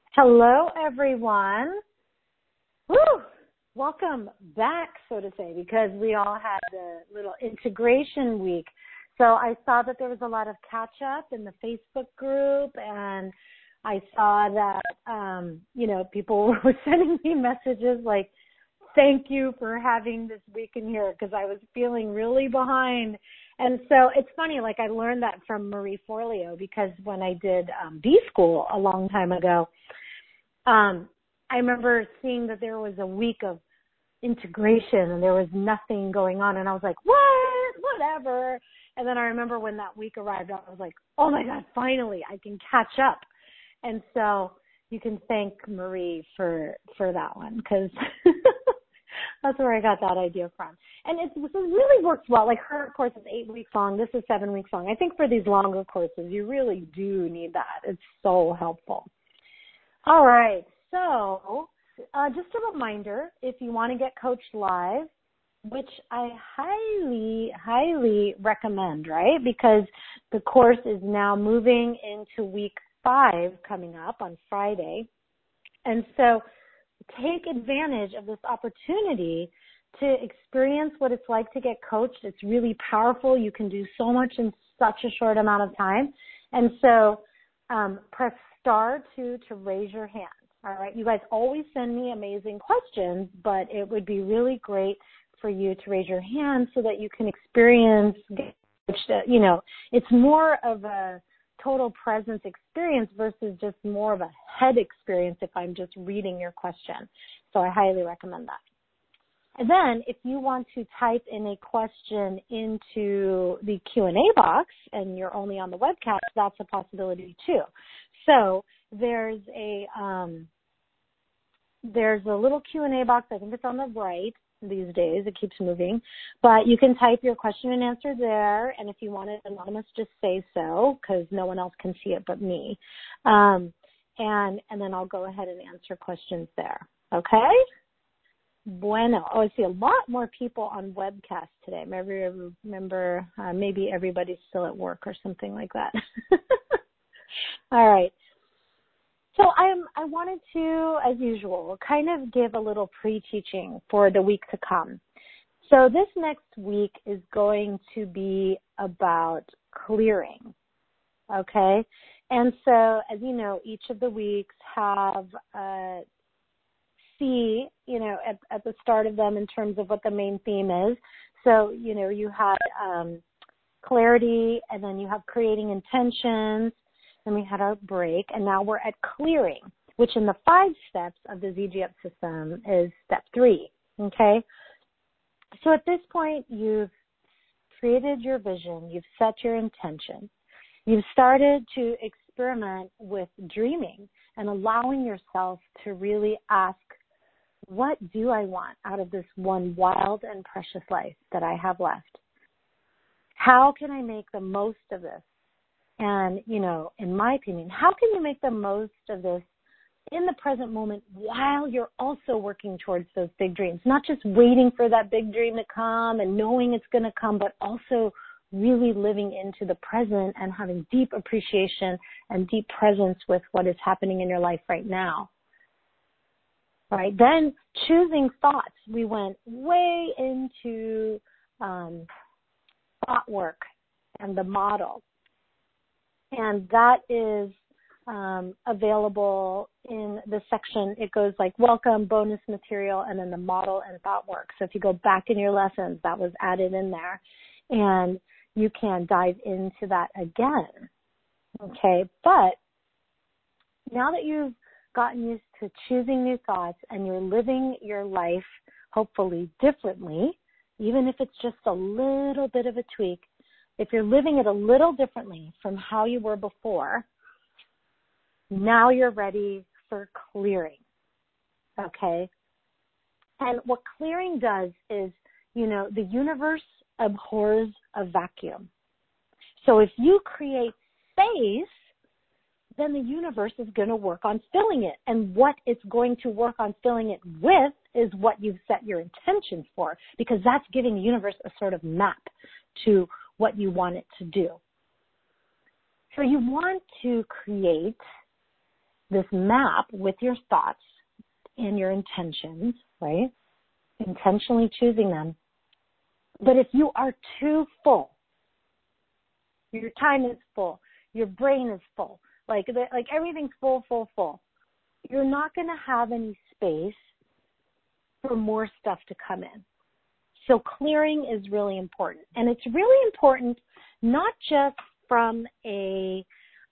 Hello, everyone. Woo! Welcome back, so to say, because we all had a little integration week. So I saw that there was a lot of catch-up in the Facebook group, and I saw that, people were sending me messages like, thank you for having this week in here, because I was feeling really behind. And so it's funny, like I learned that from Marie Forleo, because when I did B-School a long time ago, I remember seeing that there was a week of integration and there was nothing going on. And I was like, what? Whatever. And then I remember when that week arrived, I was like, oh my God, finally I can catch up. And so you can thank Marie for that one, because that's where I got that idea from. And it really works well. Like her course is 8 weeks long. This is 7 weeks long. I think for these longer courses, you really do need that. It's so helpful. All right, so just a reminder, if you want to get coached live, which I highly, highly recommend, right? Because the course is now moving into week 5 coming up on Friday. And so take advantage of this opportunity to experience what it's like to get coached. It's really powerful. You can do so much in such a short amount of time. And so press star 2 to raise your hand. All right. You guys always send me amazing questions, but it would be really great for you to raise your hand so that you can experience, it's more of a total presence experience versus just more of a head experience if I'm just reading your question. So I highly recommend that. And then if you want to type in a question into the Q&A box and you're only on the webcast, that's a possibility too. So there's a little Q&A box. I think it's on the right these days. It keeps moving. But you can type your question and answer there. And if you want it anonymous, just say so, because no one else can see it but me. And then I'll go ahead and answer questions there. Okay? Bueno. Oh, I see a lot more people on webcast today. Remember, maybe everybody's still at work or something like that. All right. So I wanted to, as usual, kind of give a little pre-teaching for the week to come. So this next week is going to be about clearing, okay? And so, as you know, each of the weeks have a C, at the start of them in terms of what the main theme is. So, you had clarity, and then you have creating intentions. Then we had our break, and now we're at clearing, which in the 5 steps of the ZGF system is step 3, okay? So at this point, you've created your vision, you've set your intention, you've started to experiment with dreaming and allowing yourself to really ask, what do I want out of this one wild and precious life that I have left? How can I make the most of this? And, in my opinion, how can you make the most of this in the present moment while you're also working towards those big dreams? Not just waiting for that big dream to come and knowing it's going to come, but also really living into the present and having deep appreciation and deep presence with what is happening in your life right now. All right. Then choosing thoughts. We went way into thought work and the model. And that is available in the section. It goes like welcome, bonus material, and then the model and thought work. So if you go back in your lessons, that was added in there. And you can dive into that again. Okay, but now that you've gotten used to choosing new thoughts and you're living your life hopefully differently, even if it's just a little bit of a tweak, if you're living it a little differently from how you were before, now you're ready for clearing, okay? And what clearing does is, the universe abhors a vacuum. So if you create space, then the universe is going to work on filling it. And what it's going to work on filling it with is what you've set your intentions for, because that's giving the universe a sort of map to what you want it to do. So you want to create this map with your thoughts and your intentions, right? Intentionally choosing them. But if you are too full, your time is full, your brain is full, like everything's full, you're not going to have any space for more stuff to come in. So clearing is really important. And it's really important not just from a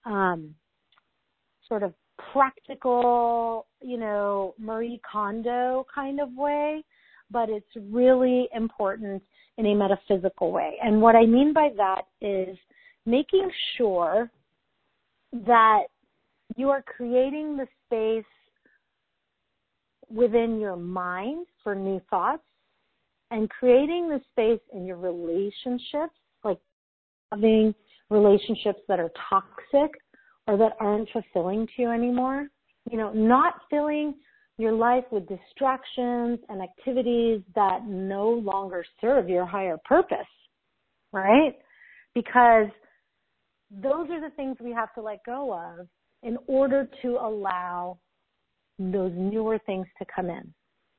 sort of practical, Marie Kondo kind of way, but it's really important in a metaphysical way. And what I mean by that is making sure that you are creating the space within your mind for new thoughts and creating the space in your relationships, like having relationships that are toxic or that aren't fulfilling to you anymore. Not filling your life with distractions and activities that no longer serve your higher purpose, right? Because those are the things we have to let go of in order to allow those newer things to come in.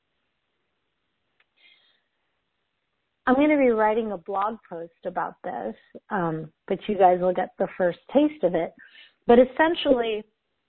I'm going to be writing a blog post about this, but you guys will get the first taste of it. But essentially,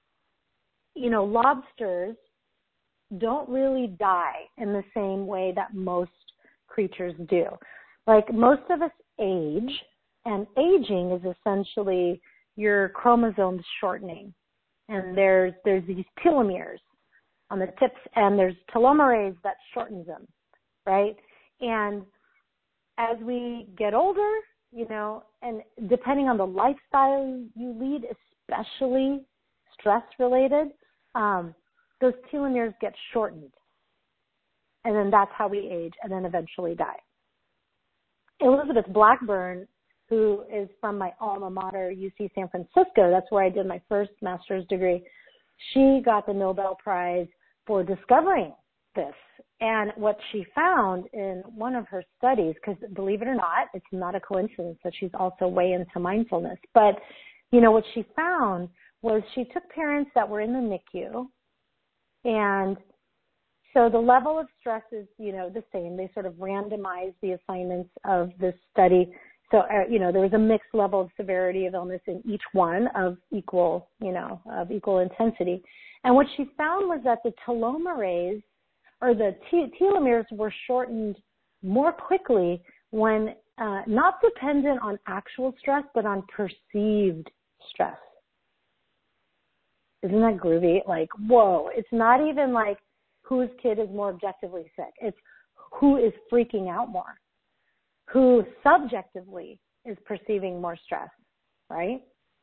lobsters don't really die in the same way that most creatures do. Like most of us age, and aging is essentially your chromosomes shortening. And there's these telomeres on the tips, and there's telomerase that shortens them, right? And as we get older, and depending on the lifestyle you lead, especially stress-related, those telomeres get shortened. And then that's how we age and then eventually die. Elizabeth Blackburn, who is from my alma mater, UC San Francisco, that's where I did my first master's degree, she got the Nobel Prize for discovering this. And what she found in one of her studies, because believe it or not, it's not a coincidence that she's also way into mindfulness. But, what she found was she took parents that were in the NICU, and so the level of stress is, the same. They sort of randomized the assignments of this study. So, there was a mixed level of severity of illness in each one of equal intensity. And what she found was that the telomerase, or the telomeres, were shortened more quickly when not dependent on actual stress, but on perceived stress. Isn't that groovy? Like, whoa, it's not even like whose kid is more objectively sick. It's who is freaking out more, who subjectively is perceiving more stress, right?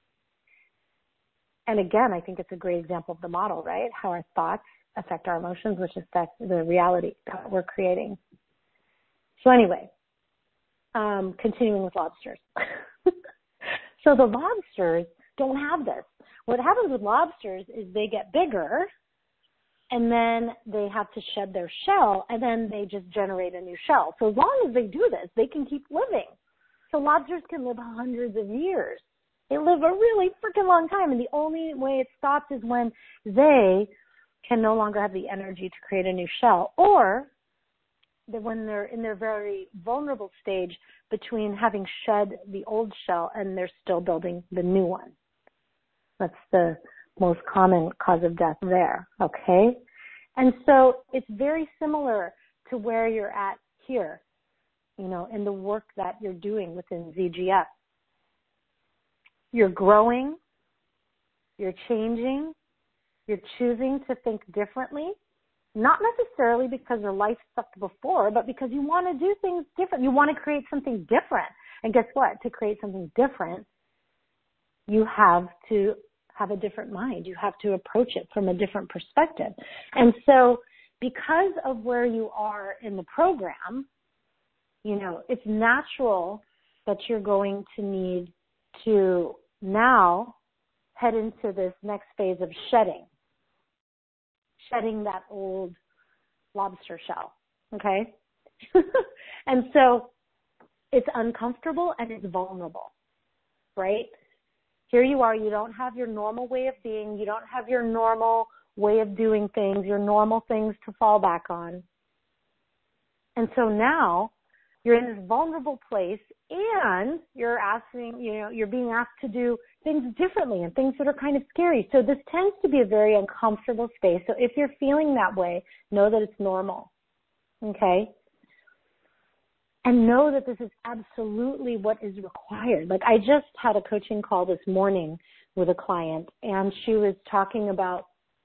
And again, I think it's a great example of the model, right? How our thoughts affect our emotions, which affects the reality that we're creating. So anyway, continuing with lobsters. So the lobsters don't have this. What happens with lobsters is they get bigger, and then they have to shed their shell, and then they just generate a new shell. So as long as they do this, they can keep living. So lobsters can live hundreds of years. They live a really freaking long time, and the only way it stops is when they can no longer have the energy to create a new shell, or when they're in their very vulnerable stage between having shed the old shell and they're still building the new one. That's the most common cause of death there, okay? And so it's very similar to where you're at here, in the work that you're doing within ZGF. You're growing, you're changing, you're choosing to think differently, not necessarily because your life sucked before, but because you want to do things different. You want to create something different. And guess what? To create something different, you have to have a different mind. You have to approach it from a different perspective. And so because of where you are in the program, it's natural that you're going to need to now head into this next phase of shedding that old lobster shell, okay? And so it's uncomfortable and it's vulnerable, right? Here you are, you don't have your normal way of being, you don't have your normal way of doing things, your normal things to fall back on. And so now you're in this vulnerable place and you're you're being asked to do things differently and things that are kind of scary. So this tends to be a very uncomfortable space. So if you're feeling that way, know that it's normal. Okay? And know that this is absolutely what is required. Like I just had a coaching call this morning with a client, and she was talking about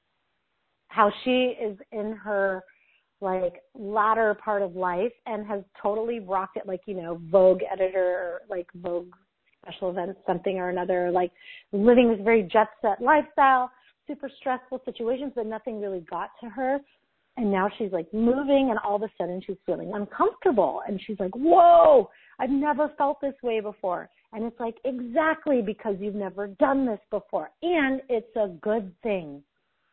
how she is in her like latter part of life and has totally rocked it, like, Vogue editor, like Vogue special events, something or another, like living this very jet set lifestyle, super stressful situations, but nothing really got to her. And now she's like moving, and all of a sudden she's feeling uncomfortable. And she's like, whoa, I've never felt this way before. And it's like, exactly, because you've never done this before. And it's a good thing.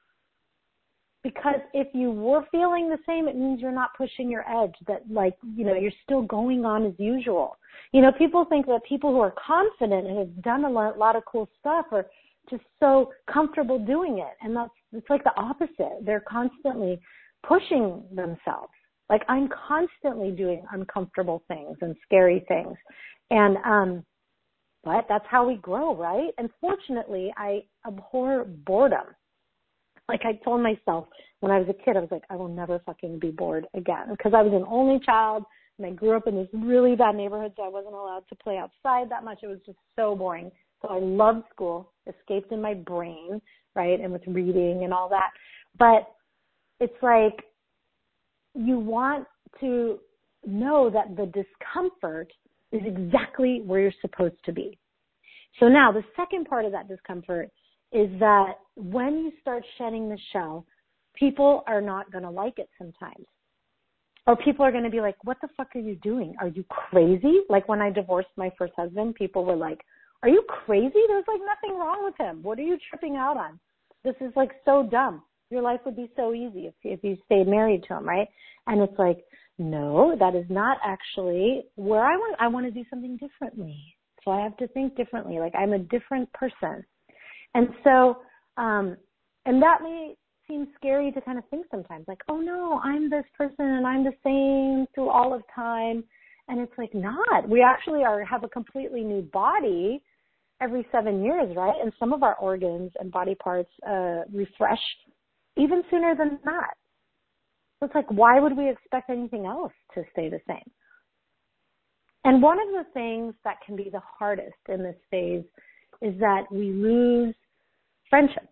Because if you were feeling the same, it means you're not pushing your edge, that you're still going on as usual. People think that people who are confident and have done a lot of cool stuff are just so comfortable doing it. And it's like the opposite. They're constantly pushing themselves. Like I'm constantly doing uncomfortable things and scary things. And, but that's how we grow, right? And fortunately, I abhor boredom. Like I told myself when I was a kid, I was like, I will never fucking be bored again, because I was an only child and I grew up in this really bad neighborhood, so I wasn't allowed to play outside that much. It was just so boring. So I loved school, escaped in my brain, right, and with reading and all that. But it's like you want to know that the discomfort is exactly where you're supposed to be. So now the second part of that discomfort is that when you start shedding the shell, people are not going to like it sometimes. Or people are going to be like, what the fuck are you doing? Are you crazy? Like when I divorced my first husband, people were like, are you crazy? There's like nothing wrong with him. What are you tripping out on? This is like so dumb. Your life would be so easy if you stayed married to him, right? And it's like, no, that is not actually where I want to do something differently. So I have to think differently. Like I'm a different person. And so, and that may seem scary to kind of think sometimes, like, oh no, I'm this person and I'm the same through all of time. And it's like not. We actually have a completely new body every 7 years, right? And some of our organs and body parts refresh even sooner than that. So it's like, why would we expect anything else to stay the same? And one of the things that can be the hardest in this phase is that we lose friendships.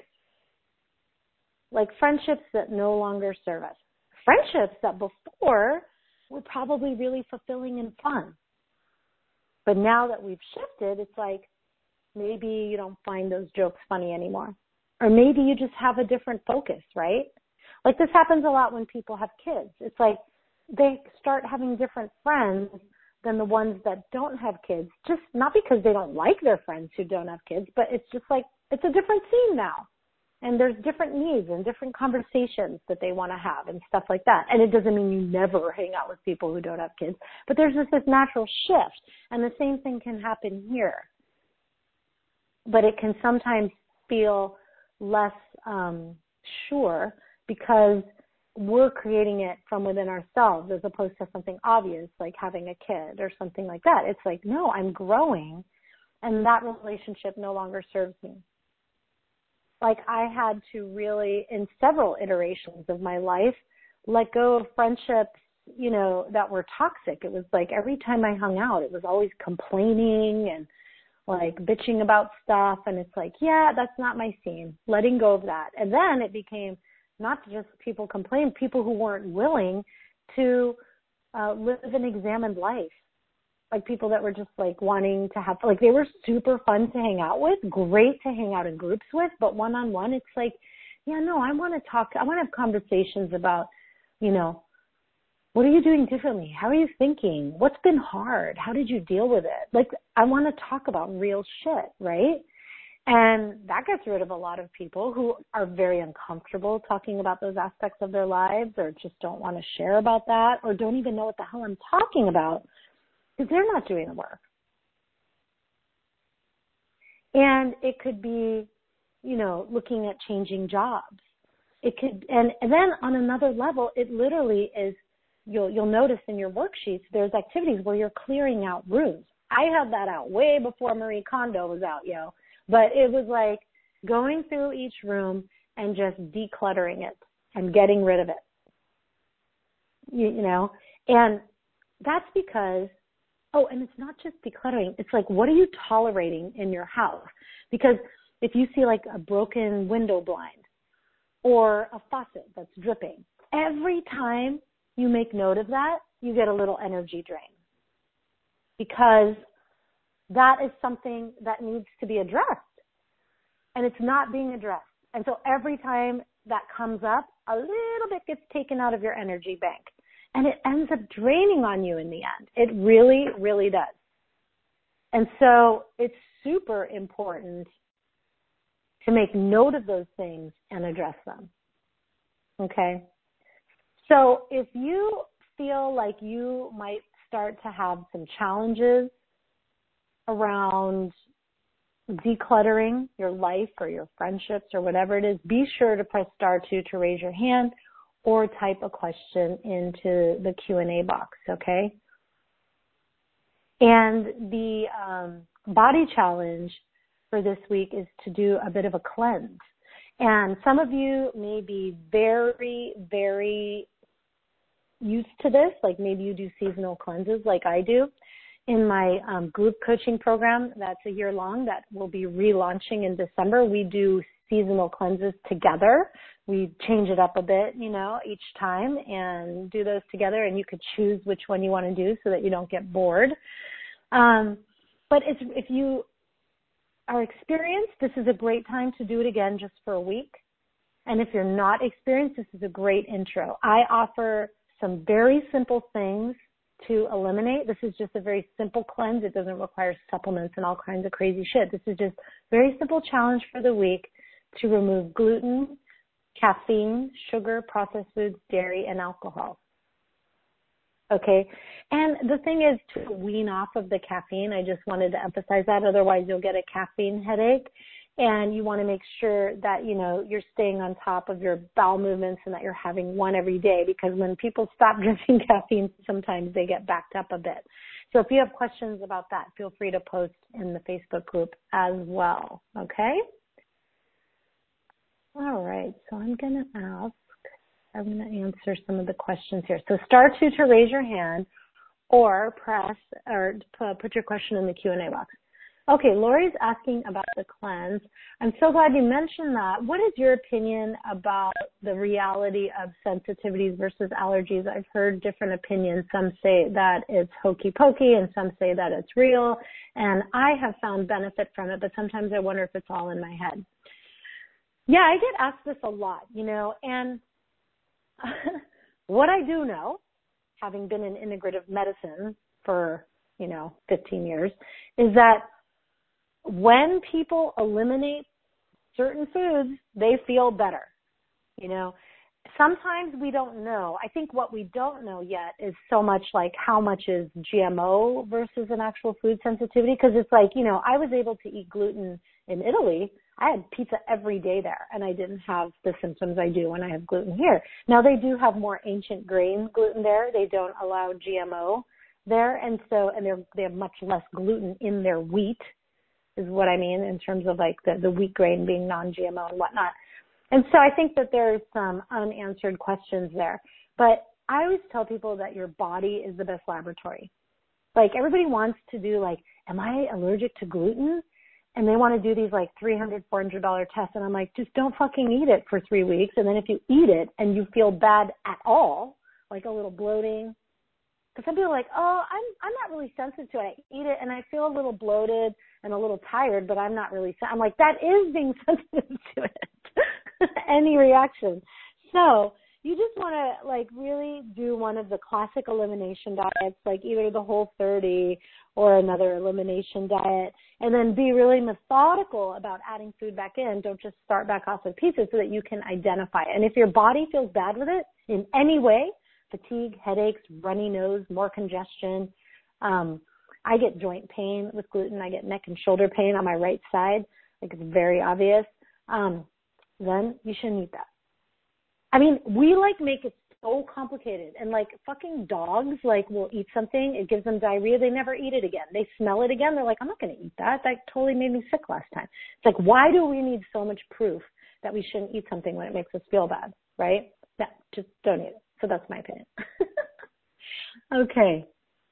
Like friendships that no longer serve us. Friendships that before were probably really fulfilling and fun. But now that we've shifted, it's like maybe you don't find those jokes funny anymore. Or maybe you just have a different focus, right? Like this happens a lot when people have kids. It's like they start having different friends than the ones that don't have kids, just not because they don't like their friends who don't have kids, but it's just like it's a different scene now. And there's different needs and different conversations that they want to have and stuff like that. And it doesn't mean you never hang out with people who don't have kids, but there's just this natural shift. And the same thing can happen here. But it can sometimes feel less sure because we're creating it from within ourselves as opposed to something obvious like having a kid or something like that. It's like, no, I'm growing and that relationship no longer serves me. Like I had to really, in several iterations of my life, let go of friendships, that were toxic. It was like every time I hung out, it was always complaining and like bitching about stuff. And it's like, yeah, that's not my scene. Letting go of that. And then it became not just people complain, people who weren't willing to live an examined life. Like people that were just like wanting to have, like they were super fun to hang out with, great to hang out in groups with, but one-on-one, it's like, yeah, no, I want to have conversations about, what are you doing differently? How are you thinking? What's been hard? How did you deal with it? Like, I want to talk about real shit, right? And that gets rid of a lot of people who are very uncomfortable talking about those aspects of their lives or just don't want to share about that or don't even know what the hell I'm talking about because they're not doing the work. And it could be, looking at changing jobs. It could, and then on another level, it literally is, you'll notice in your worksheets, there's activities where you're clearing out rooms. I had that out way before Marie Kondo was out, but it was like going through each room and just decluttering it and getting rid of it, and that's because, and it's not just decluttering. It's like, what are you tolerating in your house? Because if you see like a broken window blind or a faucet that's dripping, every time you make note of that, you get a little energy drain, because that is something that needs to be addressed, and it's not being addressed. And so every time that comes up, a little bit gets taken out of your energy bank, and it ends up draining on you in the end. It really, really does. And so it's super important to make note of those things and address them. Okay? So if you feel like you might start to have some challenges around decluttering your life or your friendships or whatever it is, be sure to press *2 to raise your hand or type a question into the Q&A box, okay? And the body challenge for this week is to do a bit of a cleanse. And some of you may be very, very used to this, like maybe you do seasonal cleanses like I do. In my group coaching program that's a year long that will be relaunching in December, we do seasonal cleanses together. We change it up a bit, each time and do those together, and you could choose which one you want to do so that you don't get bored. But if you are experienced, this is a great time to do it again just for a week. And if you're not experienced, this is a great intro. I offer some very simple things to eliminate. This is just a very simple cleanse. It doesn't require supplements and all kinds of crazy shit. This is just a very simple challenge for the week to remove gluten, caffeine, sugar, processed foods, dairy, and alcohol. Okay? And the thing is to wean off of the caffeine. I just wanted to emphasize that. Otherwise, you'll get a caffeine headache. And you want to make sure that, you're staying on top of your bowel movements and that you're having one every day, because when people stop drinking caffeine, sometimes they get backed up a bit. So if you have questions about that, feel free to post in the Facebook group as well. Okay? All right. So I'm going to answer some of the questions here. So *2 to raise your hand or put your question in the Q&A box. Okay, Lori's asking about the cleanse. I'm so glad you mentioned that. What is your opinion about the reality of sensitivities versus allergies? I've heard different opinions. Some say that it's hokey pokey and some say that it's real. And I have found benefit from it, but sometimes I wonder if it's all in my head. Yeah, I get asked this a lot, and what I do know, having been in integrative medicine for, 15 years, is that when people eliminate certain foods, they feel better. Sometimes we don't know. I think what we don't know yet is so much like how much is GMO versus an actual food sensitivity. Because it's like, I was able to eat gluten in Italy. I had pizza every day there, and I didn't have the symptoms I do when I have gluten here. Now, they do have more ancient grain gluten there. They don't allow GMO there, and they have much less gluten in their wheat, is what I mean, in terms of like the wheat grain being non-GMO and whatnot. And so I think that there's some unanswered questions there. But I always tell people that your body is the best laboratory. Like, everybody wants to do like, am I allergic to gluten? And they want to do these like $300, $400 tests. And I'm like, just don't fucking eat it for 3 weeks. And then if you eat it and you feel bad at all, like a little bloating, because some people are like, oh, I'm not really sensitive to it. I eat it and I feel a little bloated and a little tired, but I'm not really. I'm like, that is being sensitive to it. Any reaction. So you just want to like really do one of the classic elimination diets, like either the Whole30 or another elimination diet, and then be really methodical about adding food back in. Don't just start back off with pizza, so that you can identify it. And if your body feels bad with it in any way, fatigue, headaches, runny nose, more congestion, I get joint pain with gluten. I get neck and shoulder pain on my right side. Like, it's very obvious. Then you shouldn't eat that. I mean, we like make it so complicated, and like fucking dogs like will eat something, it gives them diarrhea, they never eat it again. They smell it again, they're like, I'm not going to eat that. That totally made me sick last time. It's like, why do we need so much proof that we shouldn't eat something when it makes us feel bad, right? No, just don't eat it. So that's my opinion. Okay.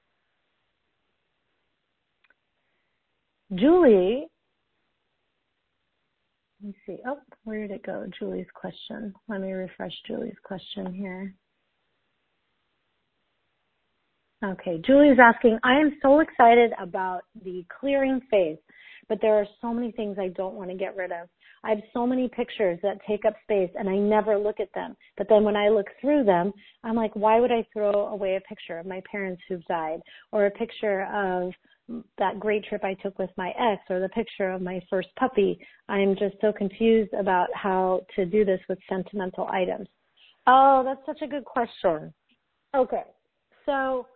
Julie, let me see. Oh, where did it go? Julie's question. Let me refresh Julie's question here. Okay, Julie's asking, I am so excited about the clearing phase, but there are so many things I don't want to get rid of. I have so many pictures that take up space and I never look at them. But then when I look through them, I'm like, why would I throw away a picture of my parents who've died, or a picture of that great trip I took with my ex, or the picture of my first puppy? I'm just so confused about how to do this with sentimental items. Oh, that's such a good question. Okay, so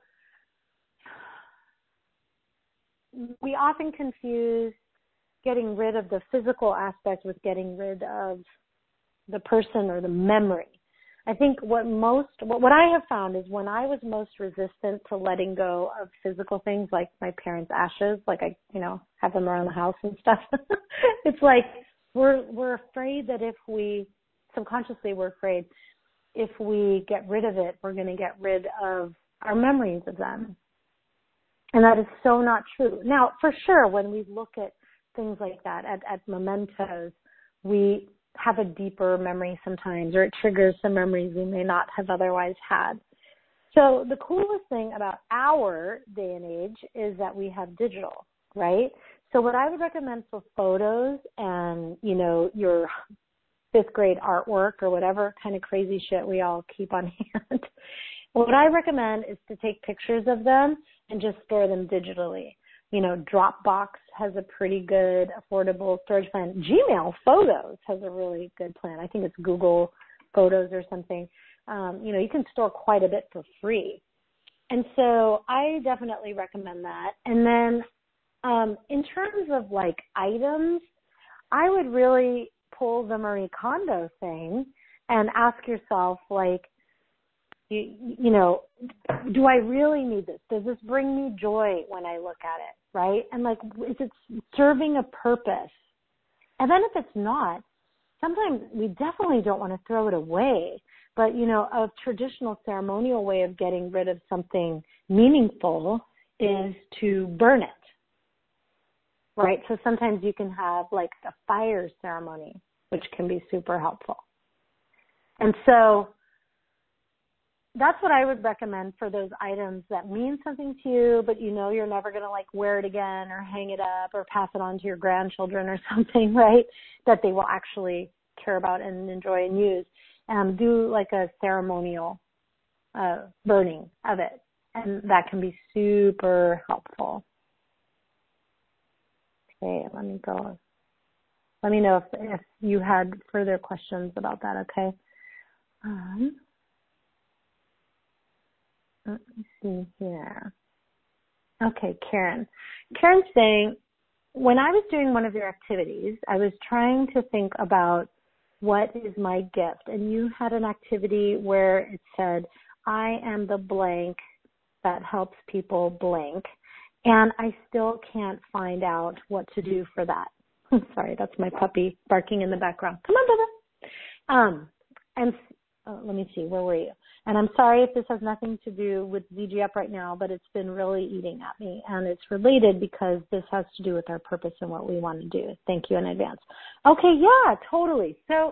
we often confuse getting rid of the physical aspect with getting rid of the person or the memory. I think what I have found is when I was most resistant to letting go of physical things, like my parents' ashes, like I, have them around the house and stuff. It's like we're afraid that subconsciously we're afraid if we get rid of it, we're going to get rid of our memories of them. And that is so not true. Now, for sure, when we look at things like that, at mementos, we have a deeper memory sometimes, or it triggers some memories we may not have otherwise had. So the coolest thing about our day and age is that we have digital, right? So what I would recommend for photos and, your fifth grade artwork or whatever kind of crazy shit we all keep on hand, what I recommend is to take pictures of them and just store them digitally. Dropbox has a pretty good affordable storage plan. Gmail Photos has a really good plan. I think it's Google Photos or something. You can store quite a bit for free. And so I definitely recommend that. And then in terms of like items, I would really pull the Marie Kondo thing and ask yourself, like, do I really need this? Does this bring me joy when I look at it, right? And like, is it serving a purpose? And then if it's not, sometimes we definitely don't want to throw it away. But, a traditional ceremonial way of getting rid of something meaningful is to burn it, right? So sometimes you can have like a fire ceremony, which can be super helpful. And so that's what I would recommend for those items that mean something to you, but you're never going to like wear it again or hang it up or pass it on to your grandchildren or something, right? That they will actually care about and enjoy and use. Do like a ceremonial burning of it, and that can be super helpful. Okay, let me go. Let me know if you had further questions about that, okay? Let me see here. Okay, Karen. Karen's saying, when I was doing one of your activities, I was trying to think about what is my gift. And you had an activity where it said, I am the blank that helps people blank. And I still can't find out what to do for that. Sorry, that's my puppy barking in the background. Come on, Bubba. Let me see, where were you? And I'm sorry if this has nothing to do with VG Up right now, but it's been really eating at me. And it's related because this has to do with our purpose and what we want to do. Thank you in advance. Okay, yeah, totally. So,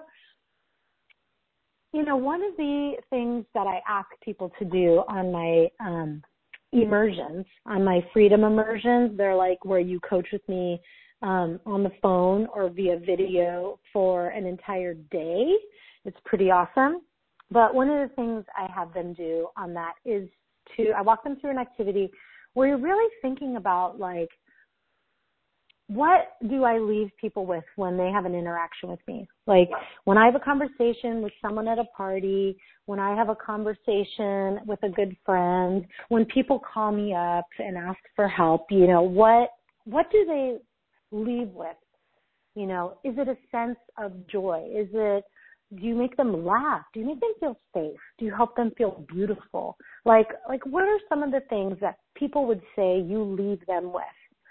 one of the things that I ask people to do on my immersions, on my freedom immersions, they're like where you coach with me on the phone or via video for an entire day. It's pretty awesome. But one of the things I have them do on that is I walk them through an activity where you're really thinking about like what do I leave people with when they have an interaction with me? Like when I have a conversation with someone at a party, when I have a conversation with a good friend, when people call me up and ask for help, you know, what do they leave with? You know, is it a sense of joy? Do you make them laugh? Do you make them feel safe? Do you help them feel beautiful? Like what are some of the things that people would say you leave them with?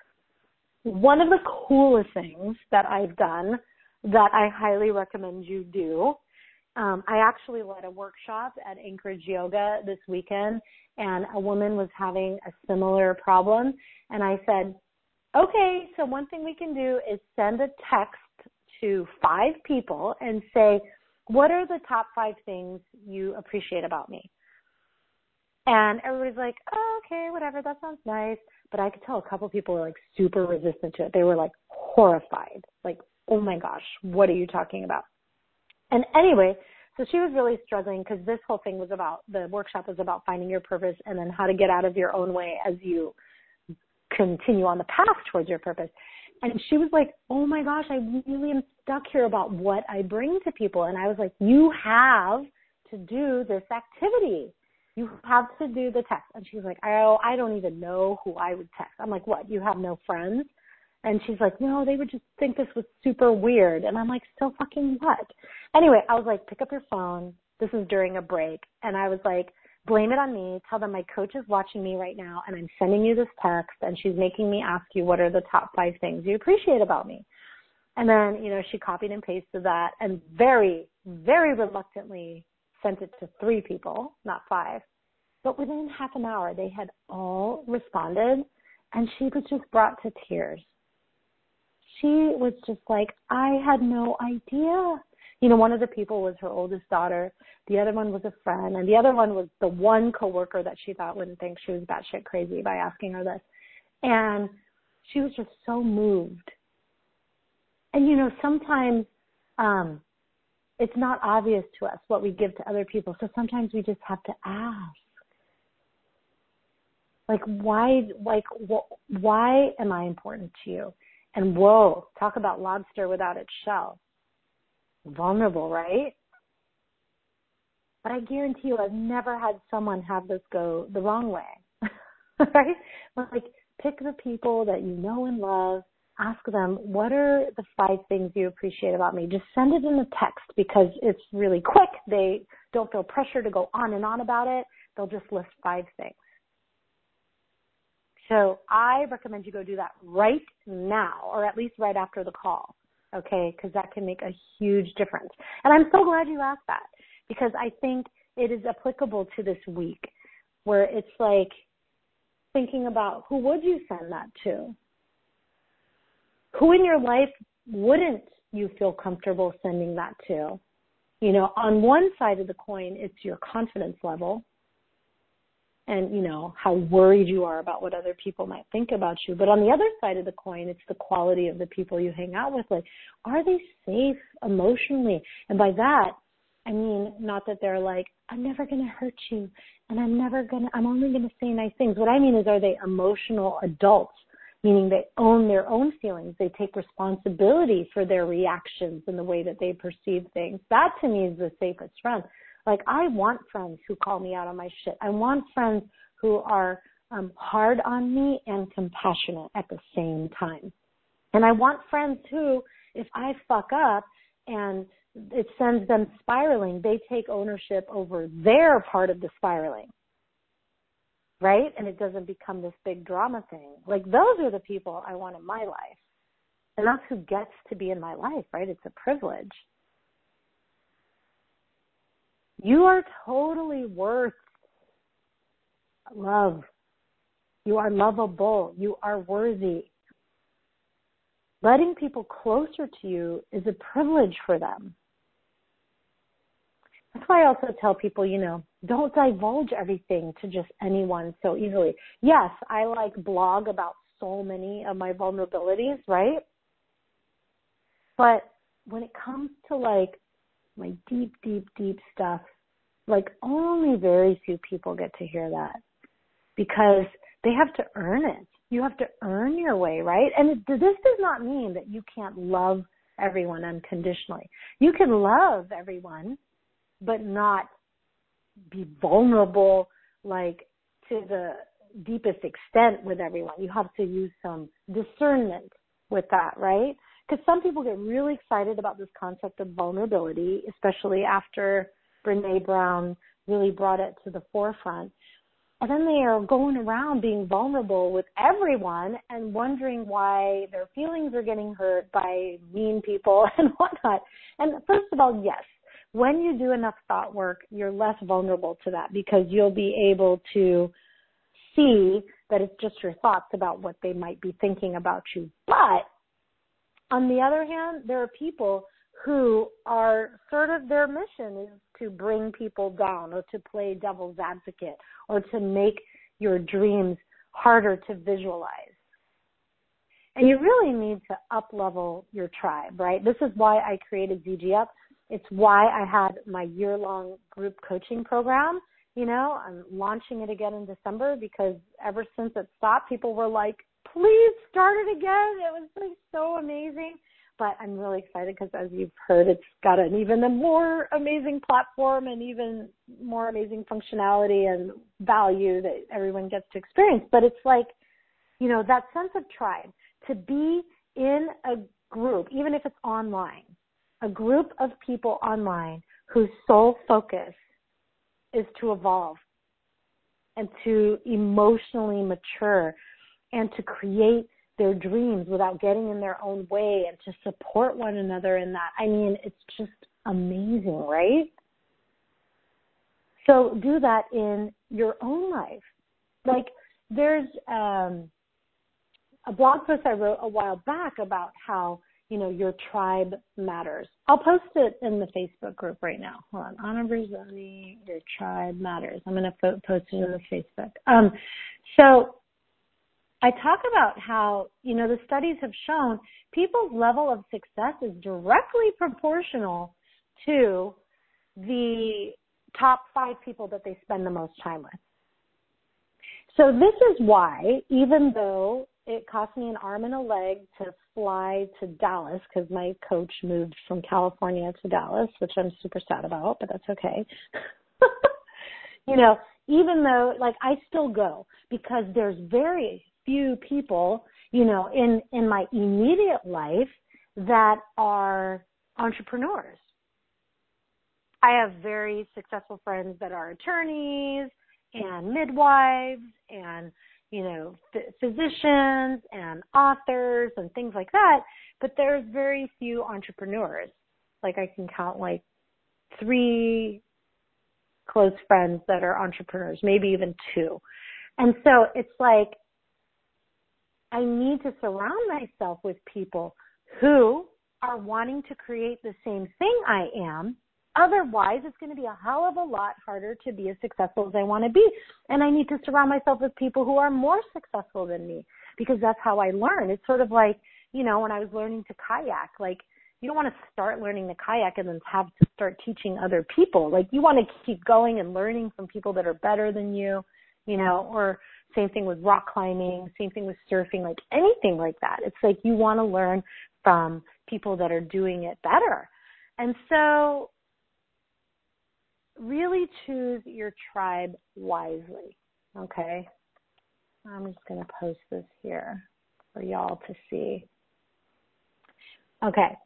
One of the coolest things that I've done that I highly recommend you do, I actually led a workshop at Anchorage Yoga this weekend, and a woman was having a similar problem. And I said, okay, so one thing we can do is send a text to 5 people and say, what are the top 5 things you appreciate about me? And everybody's like, oh, okay, whatever, that sounds nice. But I could tell a couple people were like super resistant to it. They were like horrified, like, oh my gosh, what are you talking about? And anyway, so she was really struggling because this whole thing was about, the workshop was about finding your purpose and then how to get out of your own way as you continue on the path towards your purpose. And she was like, oh my gosh, I really am stuck here about what I bring to people. And I was like, you have to do this activity. You have to do the text. And she's like, oh, I don't even know who I would text. I'm like, what, you have no friends? And she's like, no, they would just think this was super weird. And I'm like, so fucking what? Anyway, I was like, pick up your phone. This is during a break. And I was like, blame it on me. Tell them my coach is watching me right now and I'm sending you this text and she's making me ask you what are the top 5 things you appreciate about me. And then, you know, she copied and pasted that and very, very reluctantly sent it to 3 people, not 5. But within half an hour, they had all responded, and she was just brought to tears. She was just like, I had no idea. You know, one of the people was her oldest daughter. The other one was a friend. And the other one was the one coworker that she thought wouldn't think she was batshit crazy by asking her this. And she was just so moved. And, you know, sometimes it's not obvious to us what we give to other people. So sometimes we just have to ask. Like, why am I important to you? And whoa, talk about lobster without its shell. Vulnerable, right? But I guarantee you I've never had someone have this go the wrong way, right? Like, pick the people that you know and love. Ask them, what are the 5 things you appreciate about me? Just send it in a text because it's really quick. They don't feel pressure to go on and on about it. They'll just list 5 things. So I recommend you go do that right now, or at least right after the call, okay, because that can make a huge difference. And I'm so glad you asked that because I think it is applicable to this week where it's like thinking about who would you send that to? Who in your life wouldn't you feel comfortable sending that to? You know, on one side of the coin, it's your confidence level. And, you know, how worried you are about what other people might think about you. But on the other side of the coin, it's the quality of the people you hang out with. Like, are they safe emotionally? And by that, I mean, not that they're like, I'm never going to hurt you. And I'm only going to say nice things. What I mean is, are they emotional adults? Meaning they own their own feelings. They take responsibility for their reactions and the way that they perceive things. That to me is the safest friend. Like, I want friends who call me out on my shit. I want friends who are hard on me and compassionate at the same time. And I want friends who, if I fuck up and it sends them spiraling, they take ownership over their part of the spiraling, right? And it doesn't become this big drama thing. Like, those are the people I want in my life. And that's who gets to be in my life, right? It's a privilege. You are totally worth love. You are lovable. You are worthy. Letting people closer to you is a privilege for them. That's why I also tell people, you know, don't divulge everything to just anyone so easily. Yes, I blog about so many of my vulnerabilities, right? But when it comes to my deep, deep, deep stuff, only very few people get to hear that because they have to earn it. You have to earn your way, right? And this does not mean that you can't love everyone unconditionally. You can love everyone, but not be vulnerable, like, to the deepest extent with everyone. You have to use some discernment with that, right? Because some people get really excited about this concept of vulnerability, especially after Brené Brown really brought it to the forefront. And then they are going around being vulnerable with everyone and wondering why their feelings are getting hurt by mean people and whatnot. And first of all, yes, when you do enough thought work, you're less vulnerable to that because you'll be able to see that it's just your thoughts about what they might be thinking about you. But on the other hand, there are people who are sort of their mission is to bring people down or to play devil's advocate or to make your dreams harder to visualize. And you really need to up-level your tribe, right? This is why I created ZG Up. It's why I had my year-long group coaching program. You know, I'm launching it again in December because ever since it stopped, people were like, please start it again. It was like so amazing. But I'm really excited because, as you've heard, it's got an even more amazing platform and even more amazing functionality and value that everyone gets to experience. But it's like, you know, that sense of tribe, to be in a group, even if it's online, a group of people online whose sole focus is to evolve and to emotionally mature and to create their dreams without getting in their own way and to support one another in that. I mean, it's just amazing, right? So do that in your own life. Like, there's a blog post I wrote a while back about how, you know, your tribe matters. I'll post it in the Facebook group right now. Hold on. Anna Berzoni, your tribe matters. I'm going to post it in the Facebook. So I talk about how, you know, the studies have shown people's level of success is directly proportional to the top 5 people that they spend the most time with. So this is why, even though it cost me an arm and a leg to fly to Dallas, because my coach moved from California to Dallas, which I'm super sad about, but that's okay. You know, even though, like, I still go because there's very few people, you know, in my immediate life that are entrepreneurs. I have very successful friends that are attorneys and midwives and, you know, physicians and authors and things like that, but there's very few entrepreneurs. Like, I can count like 3 close friends that are entrepreneurs, maybe even 2. And so it's like, I need to surround myself with people who are wanting to create the same thing I am. Otherwise, it's going to be a hell of a lot harder to be as successful as I want to be. And I need to surround myself with people who are more successful than me because that's how I learn. It's sort of like, you know, when I was learning to kayak, like, you don't want to start learning the kayak and then have to start teaching other people. Like, you want to keep going and learning from people that are better than you, you know, or same thing with rock climbing, same thing with surfing, like anything like that. It's like you want to learn from people that are doing it better. And so really choose your tribe wisely, okay? I'm just going to post this here for y'all to see. Okay.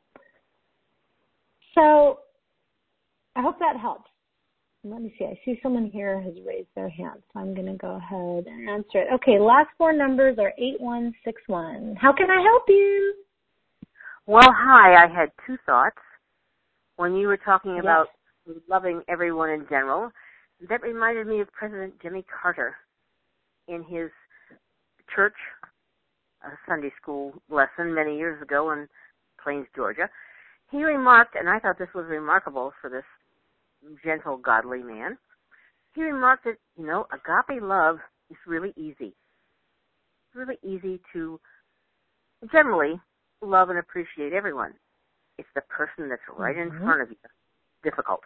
So I hope that helps. Let me see. I see someone here has raised their hand, so I'm going to go ahead and answer it. Okay, last 4 numbers are 8161. How can I help you? Well, hi. I had 2 thoughts. When you were talking about loving everyone in general, that reminded me of President Jimmy Carter in his church Sunday school lesson many years ago in Plains, Georgia. He remarked, and I thought this was remarkable for this gentle, godly man, he remarked that, you know, agape love is really easy. It's really easy to generally love and appreciate everyone. It's the person that's right in front of you. Difficult.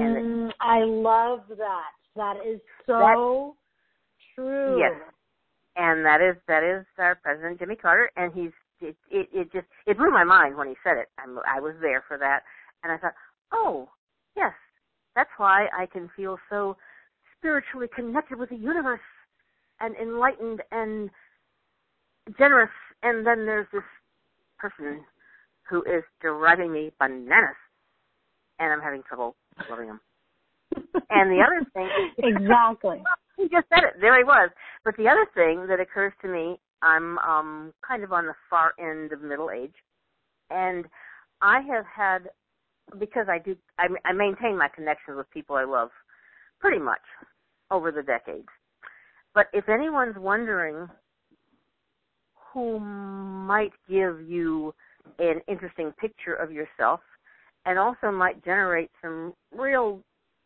I love that. That is so true. Yes. And that is our President Jimmy Carter, and it blew my mind when he said it. I was there for that, and I thought, oh, yes, that's why I can feel so spiritually connected with the universe and enlightened and generous. And then there's this person who is driving me bananas, and I'm having trouble loving him. And the other thing... Exactly. He just said it. There he was. But the other thing that occurs to me, I'm kind of on the far end of middle age, and I have had, because I maintain my connections with people I love pretty much over the decades. But if anyone's wondering who might give you an interesting picture of yourself and also might generate some real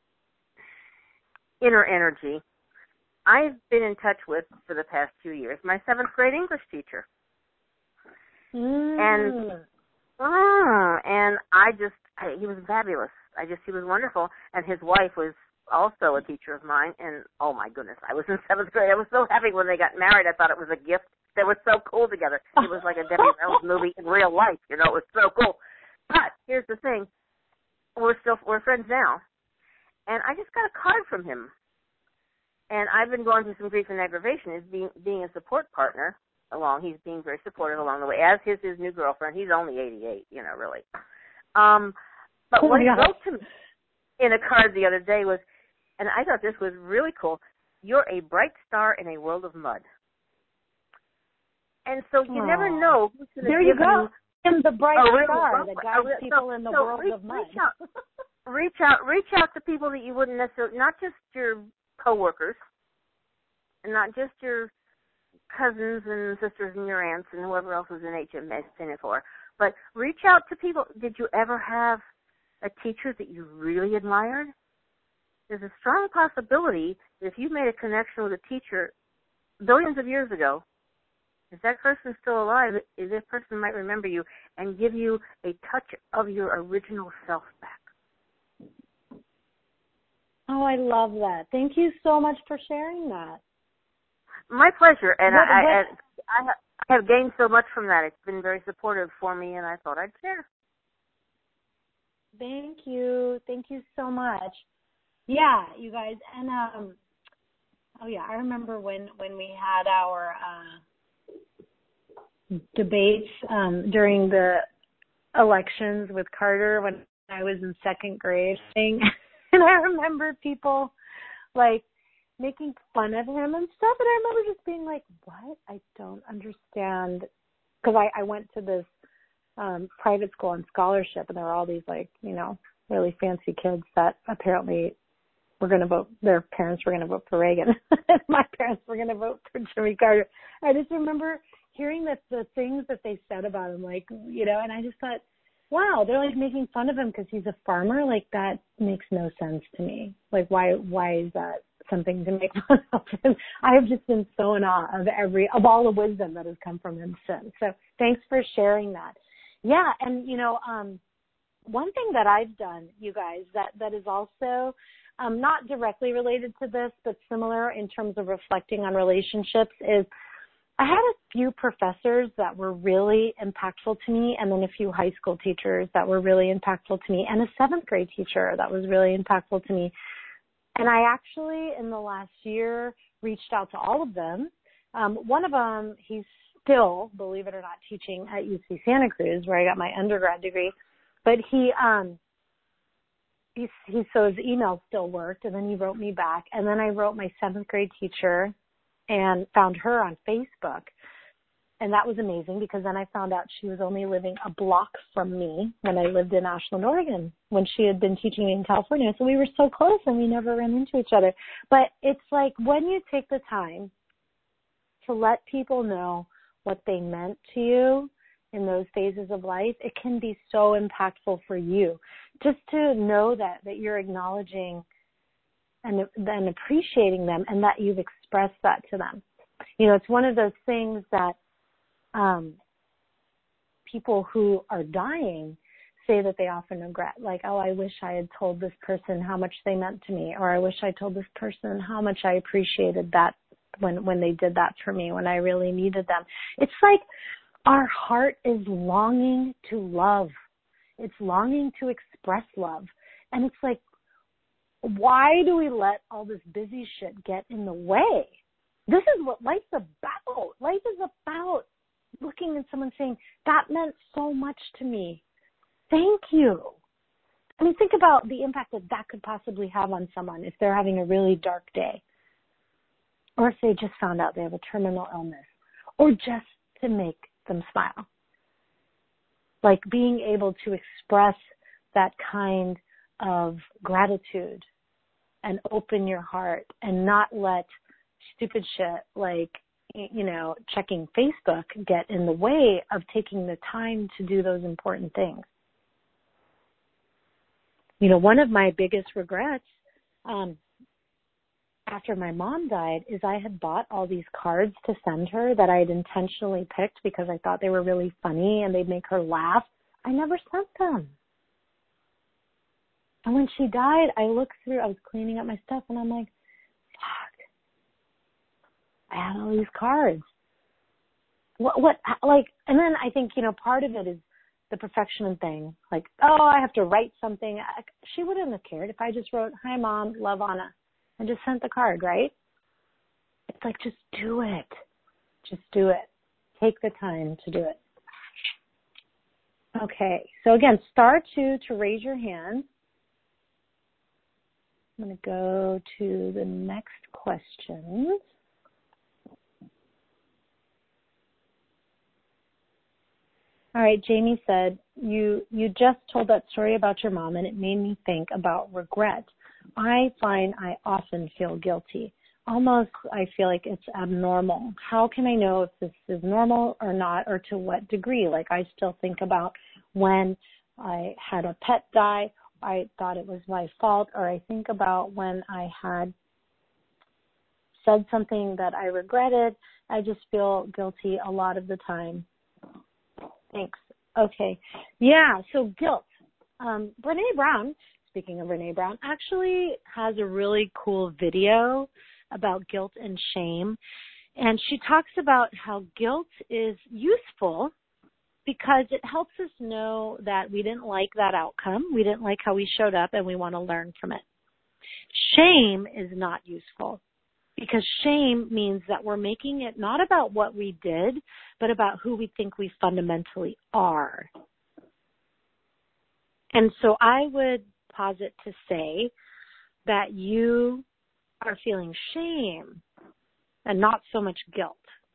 inner energy, I've been in touch with, for the past 2 years, my 7th grade English teacher. And he was fabulous. He was wonderful. And his wife was also a teacher of mine. And, oh, my goodness, I was in 7th grade. I was so happy when they got married. I thought it was a gift. They were so cool together. It was like a Debbie Reynolds movie in real life. It was so cool. But here's the thing. We're friends now. And I just got a card from him. And I've been going through some grief and aggravation as being a support partner along. He's being very supportive along the way, as is his new girlfriend. He's only 88, really. But what he wrote to me in a card the other day was, and I thought this was really cool, "You're a bright star in a world of mud." And so you never know who's going to there give you go. you the bright star that guides people in the world of mud. Reach out to people that you wouldn't necessarily, not just your coworkers, and not just your cousins and sisters and your aunts and whoever else was in HMS Singapore, but reach out to people. Did you ever have a teacher that you really admired? There's a strong possibility that if you made a connection with a teacher billions of years ago, if that person's still alive, this person might remember you and give you a touch of your original self back. Oh, I love that. Thank you so much for sharing that. My pleasure. And I have gained so much from that. It's been very supportive for me, and I thought I'd share. Thank you. Thank you so much. Yeah, you guys. And, I remember when we had our debates during the elections with Carter when I was in 2nd grade. And I remember people, making fun of him and stuff. And I remember just being like, what? I don't understand. Because I went to this private school on scholarship, and there were all these, really fancy kids that apparently were going to vote. Their parents were going to vote for Reagan. My parents were going to vote for Jimmy Carter. I just remember hearing the things that they said about him, and I just thought, wow, they're making fun of him because he's a farmer. That makes no sense to me. Why is that something to make fun of? And I have just been so in awe of all the wisdom that has come from him since. So thanks for sharing that. Yeah, and one thing that I've done, you guys, that is also not directly related to this, but similar in terms of reflecting on relationships is I had a few professors that were really impactful to me, and then a few high school teachers that were really impactful to me, and a 7th grade teacher that was really impactful to me. And I actually, in the last year, reached out to all of them. One of them, he's still, believe it or not, teaching at UC Santa Cruz, where I got my undergrad degree. But so his email still worked, and then he wrote me back. And then I wrote my 7th grade teacher and found her on Facebook. And that was amazing because then I found out she was only living a block from me when I lived in Ashland, Oregon, when she had been teaching in California. So we were so close and we never ran into each other. But it's when you take the time to let people know what they meant to you in those phases of life, it can be so impactful for you. Just to know that you're acknowledging and appreciating them and that you've expressed that to them. It's one of those things that people who are dying say that they often regret, I wish I had told this person how much they meant to me, or I wish I told this person how much I appreciated that when they did that for me, when I really needed them. It's like our heart is longing to love. It's longing to express love. And it's like, why do we let all this busy shit get in the way? This is what life's about. Life is about looking at someone saying, that meant so much to me. Thank you. I mean, think about the impact that could possibly have on someone if they're having a really dark day, or if they just found out they have a terminal illness, or just to make them smile. Like being able to express that kind of gratitude and open your heart and not let stupid shit like, checking Facebook get in the way of taking the time to do those important things. One of my biggest regrets after my mom died is I had bought all these cards to send her that I had intentionally picked because I thought they were really funny and they'd make her laugh. I never sent them. And when she died, I was cleaning up my stuff and I'm like, fuck, I had all these cards. And then I think, part of it is the perfection thing. Like, I have to write something. She wouldn't have cared if I just wrote, "Hi, Mom, love, Anna," and just sent the card, right? It's like, just do it. Just do it. Take the time to do it. Okay. So again, star 2 to raise your hand. I'm going to go to the next question. All right, Jamie said, you just told that story about your mom and it made me think about regret. I find I often feel guilty. Almost I feel like it's abnormal. How can I know if this is normal or not, or to what degree? Like, I still think about when I had a pet die, I thought it was my fault, or I think about when I had said something that I regretted. I just feel guilty a lot of the time. Thanks. Okay. Yeah, so guilt. Brené Brown, speaking of Brené Brown, actually has a really cool video about guilt and shame. And she talks about how guilt is useful because it helps us know that we didn't like that outcome, we didn't like how we showed up, and we want to learn from it. Shame is not useful, because shame means that we're making it not about what we did, but about who we think we fundamentally are. And so I would posit to say that you are feeling shame and not so much guilt.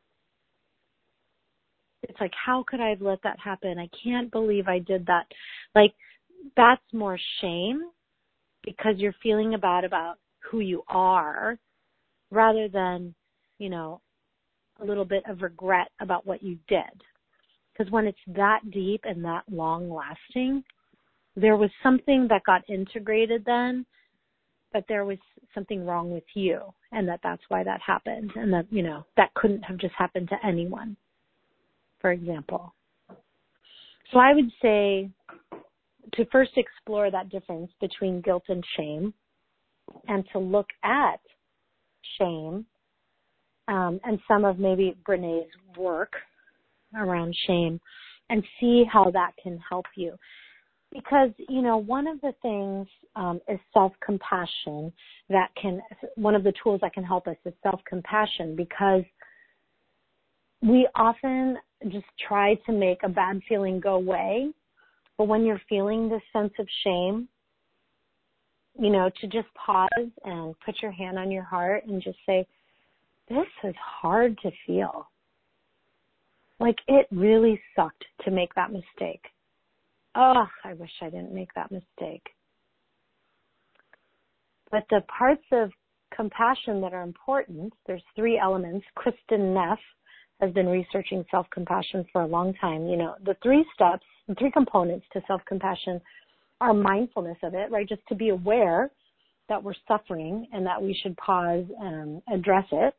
It's like, how could I have let that happen? I can't believe I did that. Like, that's more shame because you're feeling bad about who you are, rather than, a little bit of regret about what you did. Because when it's that deep and that long lasting, there was something that got integrated then, but there was something wrong with you, and that's why that happened, and that, that couldn't have just happened to anyone, for example. So I would say to first explore that difference between guilt and shame, and to look at shame and some of maybe Brené's work around shame and see how that can help you. Because, one of the things is self-compassion one of the tools that can help us is self-compassion, because we often just try to make a bad feeling go away. But when you're feeling this sense of shame, to just pause and put your hand on your heart and just say, this is hard to feel. Like, it really sucked to make that mistake. Oh, I wish I didn't make that mistake. But the parts of compassion that are important, there's 3 elements. Kristen Neff has been researching self-compassion for a long time. The 3 steps, the 3 components to self-compassion are mindfulness of it, right? Just to be aware that we're suffering and that we should pause and address it.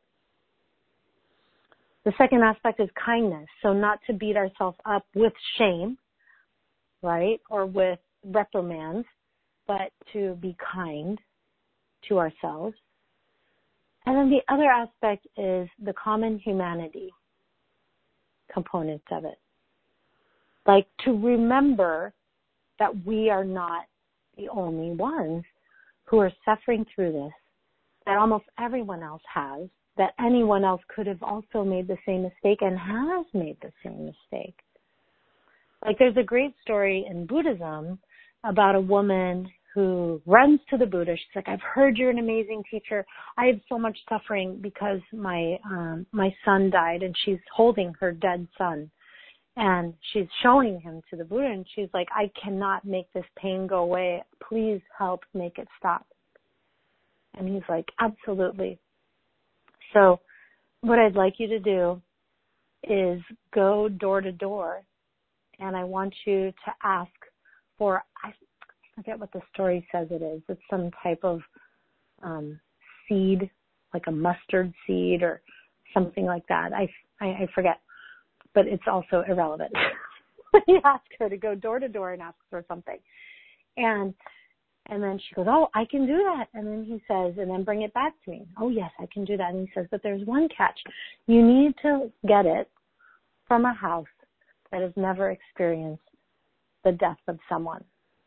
The second aspect is kindness. So not to beat ourselves up with shame, right? Or with reprimands, but to be kind to ourselves. And then the other aspect is the common humanity component of it. Like to remember that we are not the only ones who are suffering through this, that almost everyone else has, that anyone else could have also made the same mistake and has made the same mistake. Like there's a great story in Buddhism about a woman who runs to the Buddha. She's like, I've heard you're an amazing teacher. I have so much suffering because my son died, and she's holding her dead son. And she's showing him to the Buddha, and she's like, I cannot make this pain go away. Please help make it stop. And he's like, absolutely. So what I'd like you to do is go door to door, and I want you to ask for, I forget what the story says it is. It's some type of seed, like a mustard seed or something like that. I forget, but it's also irrelevant. You ask her to go door to door and ask for something. And then she goes, oh, I can do that. And then he says, and then bring it back to me. Oh, yes, I can do that. And he says, but there's one catch. You need to get it from a house that has never experienced the death of someone.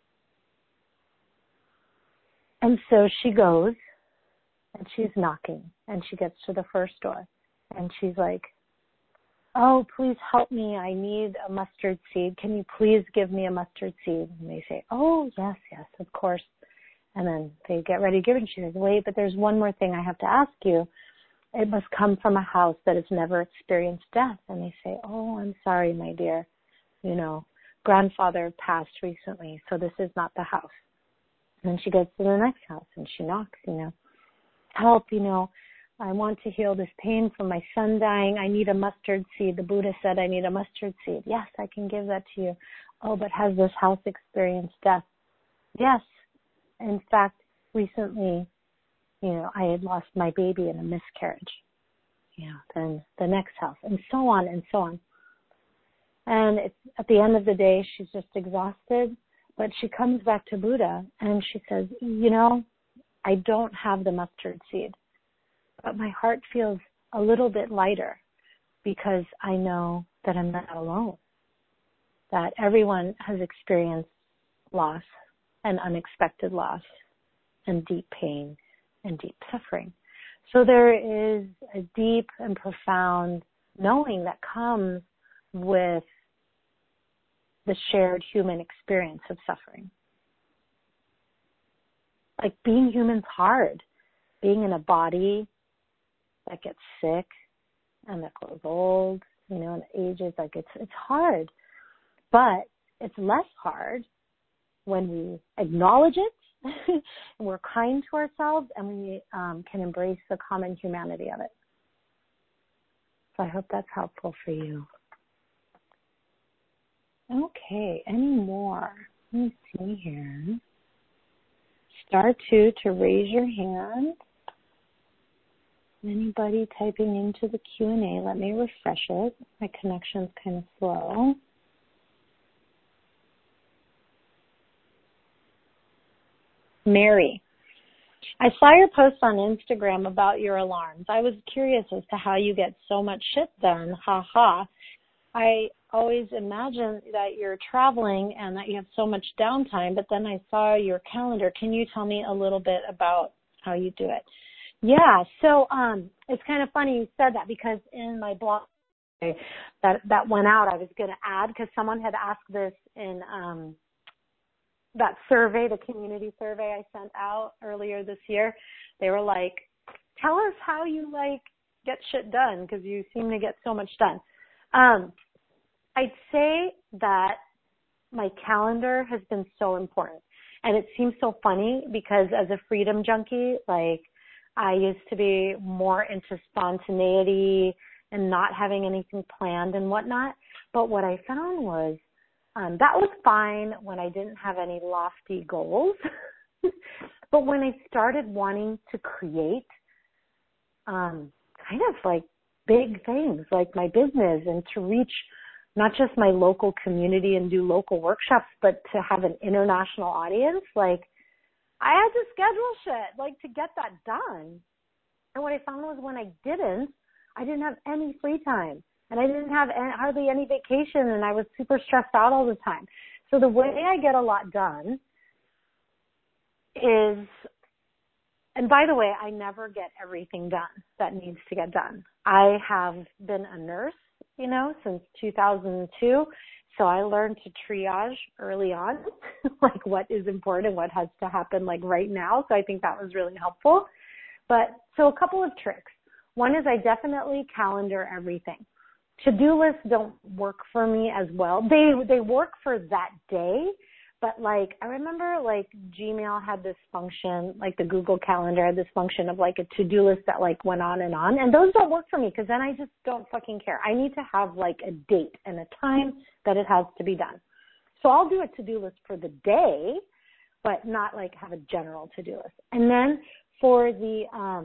And so she goes, and she's knocking, and she gets to the first door. And she's like, oh, please help me. I need a mustard seed. Can you please give me a mustard seed? And they say, oh, yes, of course. And then they get ready to give it. And she says, wait, but there's one more thing I have to ask you. It must come from a house that has never experienced death. And they say, oh, I'm sorry, my dear. You know, grandfather passed recently, so this is not the house. And then she goes to the next house and she knocks, help, I want to heal this pain from my son dying. I need a mustard seed. The Buddha said I need a mustard seed. Yes, I can give that to you. Oh, but has this house experienced death? Yes. In fact, recently, I had lost my baby in a miscarriage. Then the next house, and so on and so on. And it's, at the end of the day, she's just exhausted. But she comes back to Buddha and she says, I don't have the mustard seed, but my heart feels a little bit lighter because I know that I'm not alone, that everyone has experienced loss and unexpected loss and deep pain and deep suffering. So there is a deep and profound knowing that comes with the shared human experience of suffering. Like being human's hard. Being in a body that gets sick and that grows old, and ages, like it's hard. But it's less hard when we acknowledge it and we're kind to ourselves and we can embrace the common humanity of it. So I hope that's helpful for you. Okay, any more? Let me see here. Star 2 to raise your hand. Anybody typing into the Q&A, let me refresh it. My connection's kind of slow. Mary, I saw your post on Instagram about your alarms. I was curious as to how you get so much shit done. Ha ha. I always imagine that you're traveling and that you have so much downtime, but then I saw your calendar. Can you tell me a little bit about how you do it? Yeah, so it's kind of funny you said that because in my blog that went out, I was going to add, because someone had asked this in that survey, the community survey I sent out earlier this year. They were like, tell us how you get shit done because you seem to get so much done. I'd say that my calendar has been so important. And it seems so funny because as a freedom junkie, I used to be more into spontaneity and not having anything planned and whatnot. But what I found was that was fine when I didn't have any lofty goals. But when I started wanting to create kind of big things like my business and to reach not just my local community and do local workshops, but to have an international audience, I had to schedule shit, to get that done. And what I found was when I didn't have any free time. And I didn't have hardly any vacation, and I was super stressed out all the time. So the way I get a lot done is, and by the way, I never get everything done that needs to get done. I have been a nurse, since 2002. So I learned to triage early on, like what is important, what has to happen like right now. So I think that was really helpful. But so a couple of tricks. One is I definitely calendar everything. To-do lists don't work for me as well. They work for that day, but like I remember like Gmail had this function, like the Google Calendar had this function of like a to-do list that like went on, and those don't work for me because then I just don't fucking care. I need to have like a date and a time that it has to be done. So I'll do a to-do list for the day, but not like have a general to-do list. And then for the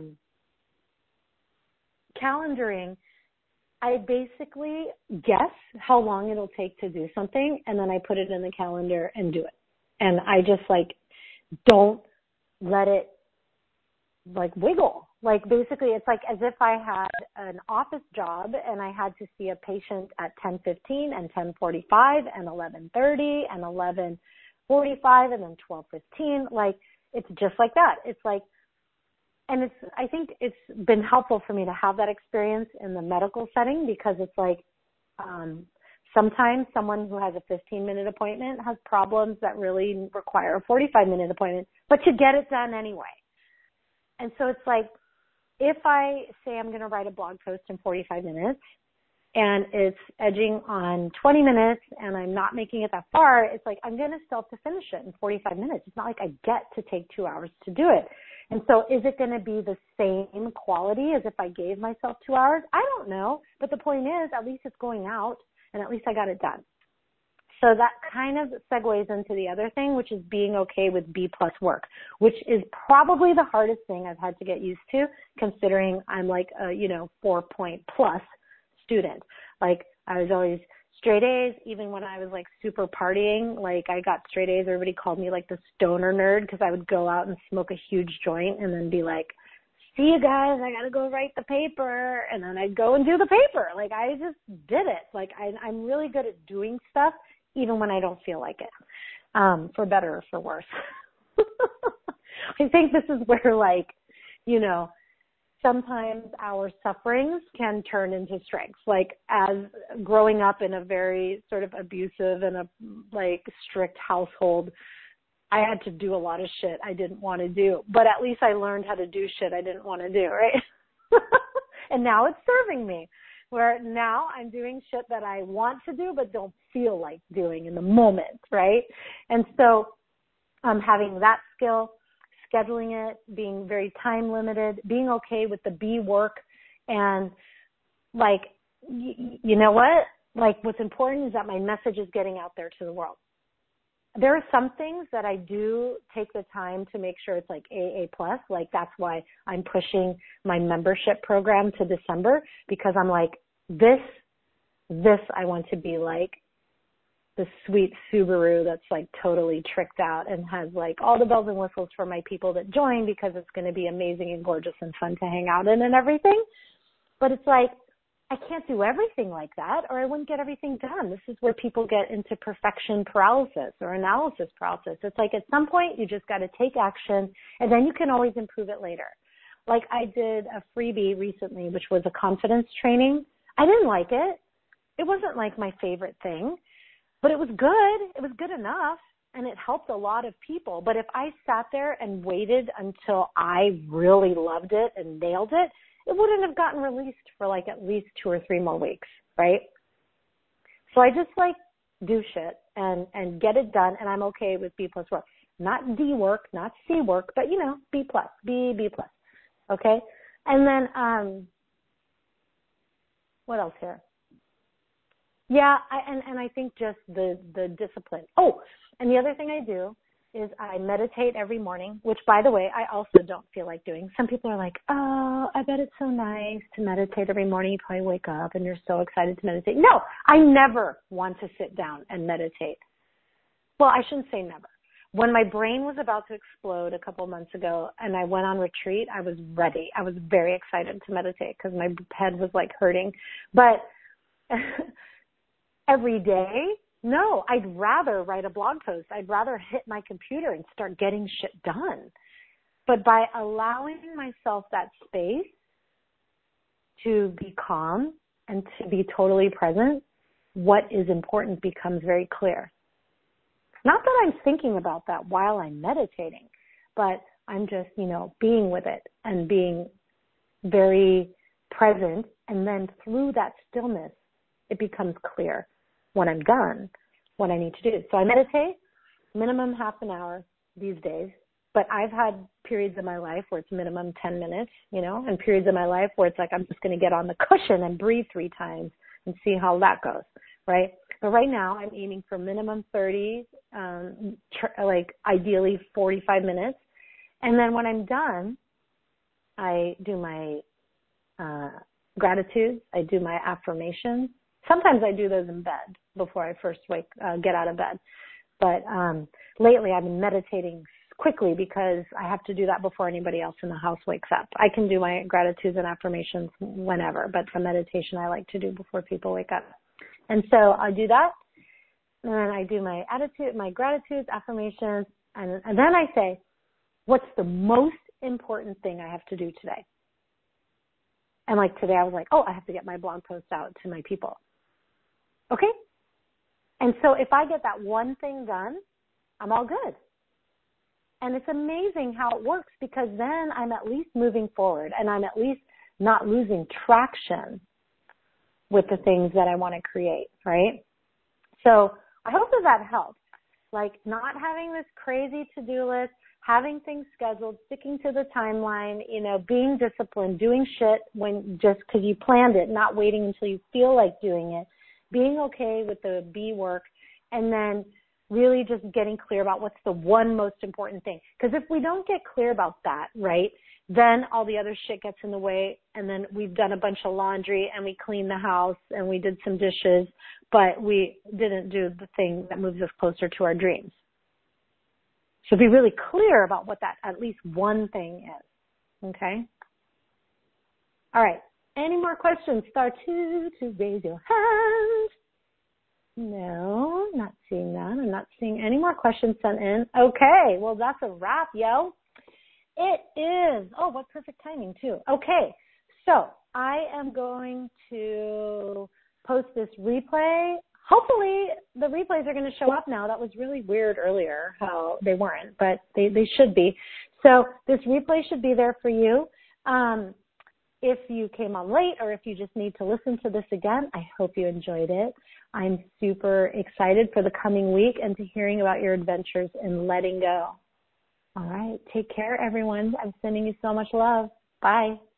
calendaring, I basically guess how long it'll take to do something, and then I put it in the calendar and do it. And I just like don't let it like wiggle. Like basically it's like as if I had an office job and I had to see a patient at 10:15 and 10:45 and 11:30 and 11:45 and then 12:15. Like it's just like that. It's like, and I think it's been helpful for me to have that experience in the medical setting because it's like sometimes someone who has a 15-minute appointment has problems that really require a 45-minute appointment, but to get it done anyway. And so it's like if I say I'm going to write a blog post in 45 minutes and it's edging on 20 minutes and I'm not making it that far, it's like I'm going to still have to finish it in 45 minutes. It's not like I get to take 2 hours to do it. And so is it going to be the same quality as if I gave myself 2 hours? I don't know. But the point is, at least it's going out and at least I got it done. So that kind of segues into the other thing, which is being okay with B+ work, which is probably the hardest thing I've had to get used to, considering I'm like a, 4-point+ student. Like I was always straight A's, even when I was like super partying, like I got straight A's. Everybody called me like the stoner nerd because I would go out and smoke a huge joint and then be like, see you guys, I got to go write the paper. And then I'd go and do the paper. Like I just did it. Like I'm really good at doing stuff even when I don't feel like it, for better or for worse. I think this is where like, sometimes our sufferings can turn into strengths. Like as growing up in a very sort of abusive and a like strict household, I had to do a lot of shit I didn't want to do, but at least I learned how to do shit I didn't want to do, right? And now it's serving me, where now I'm doing shit that I want to do but don't feel like doing in the moment, right? And so having that skill, scheduling it, being very time limited, being okay with the B work, and like, you know what? Like what's important is that my message is getting out there to the world. There are some things that I do take the time to make sure it's like AA+. Like that's why I'm pushing my membership program to December, because I'm like, this I want to be like the sweet Subaru that's like totally tricked out and has like all the bells and whistles for my people that join, because it's going to be amazing and gorgeous and fun to hang out in and everything. But it's like, I can't do everything like that or I wouldn't get everything done. This is where people get into perfection paralysis or analysis paralysis. It's like at some point you just got to take action and then you can always improve it later. Like I did a freebie recently, which was a confidence training. I didn't like it. It wasn't like my favorite thing, but it was good. It was good enough and it helped a lot of people. But if I sat there and waited until I really loved it and nailed it, it wouldn't have gotten released for like at least 2 or 3 more weeks, right? So I just like do shit and get it done, and I'm okay with B+ work. Not D work, not C work, but B+, B+. Okay? And then what else here? Yeah, I think just the discipline. Oh, and the other thing I do is I meditate every morning, which, by the way, I also don't feel like doing. Some people are like, oh, I bet it's so nice to meditate every morning. You probably wake up and you're so excited to meditate. No, I never want to sit down and meditate. Well, I shouldn't say never. when my brain was about to explode a couple months ago and I went on retreat, I was ready. I was very excited to meditate because my head was like hurting. But every day, no, I'd rather write a blog post. I'd rather hit my computer and start getting shit done. But by allowing myself that space to be calm and to be totally present, what is important becomes very clear. Not that I'm thinking about that while I'm meditating, but I'm just, being with it and being very present. And then through that stillness, it becomes clear when I'm done what I need to do. So I meditate minimum half an hour these days, but I've had periods in my life where it's minimum 10 minutes, and periods in my life where it's like I'm just going to get on the cushion and breathe 3 times and see how that goes, right? But right now I'm aiming for minimum 30, ideally 45 minutes. And then when I'm done, I do my gratitude. I do my affirmations. Sometimes I do those in bed before I first get out of bed. But lately I've been meditating quickly because I have to do that before anybody else in the house wakes up. I can do my gratitudes and affirmations whenever, but the meditation I like to do before people wake up. And so I do that, and then I do my gratitudes, affirmations, and then I say, what's the most important thing I have to do today? And like today I was like, I have to get my blog post out to my people. Okay? And so if I get that one thing done, I'm all good. And it's amazing how it works because then I'm at least moving forward and I'm at least not losing traction with the things that I want to create, right? So I hope that helps. Like not having this crazy to-do list, having things scheduled, sticking to the timeline, being disciplined, doing shit just because you planned it, not waiting until you feel like doing it, being okay with the B work, and then really just getting clear about what's the one most important thing. Because if we don't get clear about that, right, then all the other shit gets in the way, and then we've done a bunch of laundry, and we cleaned the house, and we did some dishes, but we didn't do the thing that moves us closer to our dreams. So be really clear about what that at least one thing is, okay? All right. Any more questions? Star 2 to raise your hand. No, not seeing that. I'm not seeing any more questions sent in. Okay, well, that's a wrap, yo. It is. Oh, what perfect timing, too. Okay, so I am going to post this replay. Hopefully the replays are going to show up now. That was really weird earlier how they weren't, but they should be. So this replay should be there for you. If you came on late or if you just need to listen to this again, I hope you enjoyed it. I'm super excited for the coming week and to hearing about your adventures in letting go. All right. Take care, everyone. I'm sending you so much love. Bye.